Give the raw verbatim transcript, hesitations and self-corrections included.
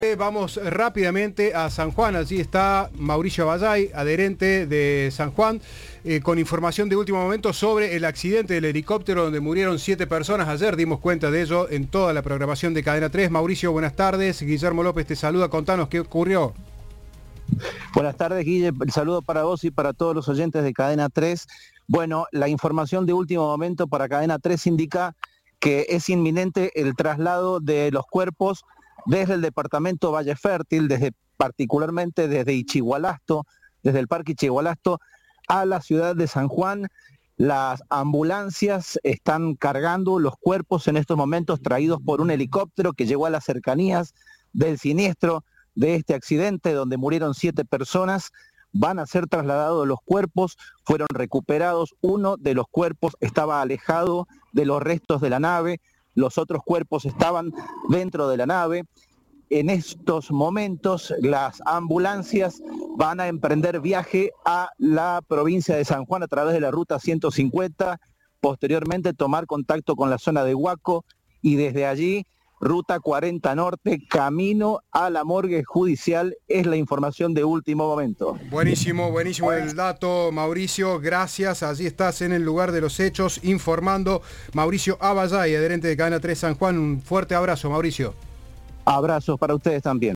Vamos rápidamente a San Juan, allí está Mauricio Aballay, adherente de San Juan, eh, con información de último momento sobre el accidente del helicóptero donde murieron siete personas. Ayer dimos cuenta de ello en toda la programación de Cadena tres. Mauricio, buenas tardes. Guillermo López te saluda, contanos qué ocurrió. Buenas tardes, Guille, el saludo para vos y para todos los oyentes de Cadena tres. Bueno, la información de último momento para Cadena tres indica que es inminente el traslado de los cuerpos desde el departamento Valle Fértil, desde particularmente desde Ichigualasto, desde el Parque Ichigualasto a la ciudad de San Juan. Las ambulancias están cargando los cuerpos en estos momentos traídos por un helicóptero que llegó a las cercanías del siniestro de este accidente donde murieron siete personas. Van a ser trasladados los cuerpos, fueron recuperados. Uno de los cuerpos estaba alejado de los restos de la nave, los otros cuerpos estaban dentro de la nave. En estos momentos las ambulancias van a emprender viaje a la provincia de San Juan a través de la ruta ciento cincuenta, posteriormente tomar contacto con la zona de Huaco y desde allí ruta cuarenta Norte, camino a la morgue judicial. Es la información de último momento. Buenísimo, buenísimo el dato, Mauricio, gracias. Allí estás en el lugar de los hechos informando. Mauricio Aballay, adherente de Cadena tres San Juan. Un fuerte abrazo, Mauricio. Abrazos para ustedes también.